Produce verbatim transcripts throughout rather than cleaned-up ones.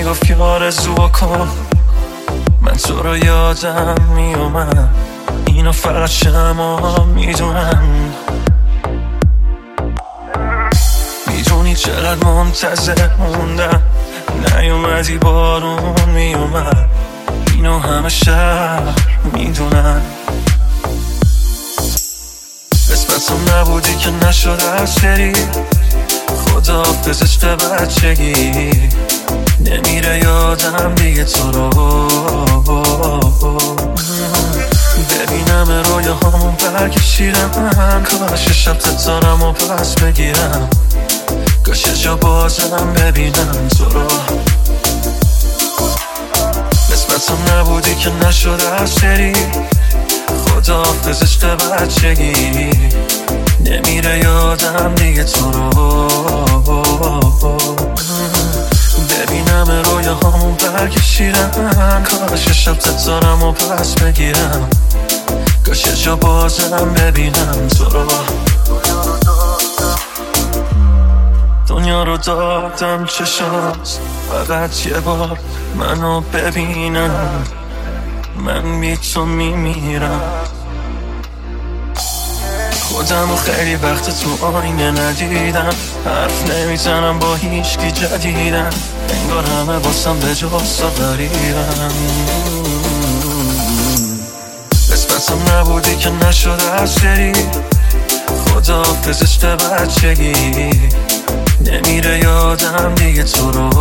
میگفت که آرزو کن، من تو رو یادم میومد. اینا فقط شما میدونن. میدونی چقدر منتظر موندم، نیومدی بارون میومد. اینو همه شهر میدونن. قسمتم نبودی که نشد از بری، خدا حافظ عشق بچگی. نمیره یادم دیگه تو رو، ببینم رویا همون برکشیدم. کاش شب تتارم و پس بگیرم، کاش جا بازم ببینم تو رو. قسمتم نبودی که نشد از بری، خدا حافظ عشق بچگی. نمیره یادم دیگه تو رو، ببینم رویا همون برکشیدم. کاش شب تتارم و پس بگیرم، کاش جا بازم ببینم تو رو. دنیا رو دادم چشات، فقط یه بار منو ببینم. من بی تو میمیرم. خودمو خیلی وقت تو آینه ندیدم، حرف نمیزنم با هیچکی جدیدم. انگار همه باسم به جاستا غریبم. قسمتم نبودی که نشد از بری، خدا حافظ عشق بچگی. نمیره یادم دیگه تو رو،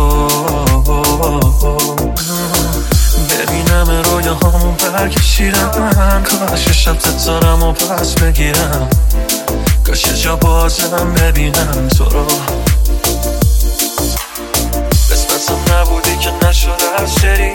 ببینم رویا همون برکشیدم. کاش شب تتارم و پس بگیرم، کاش جا بازم ببینم تو رو. قسمتم نبودی که نشد از بری،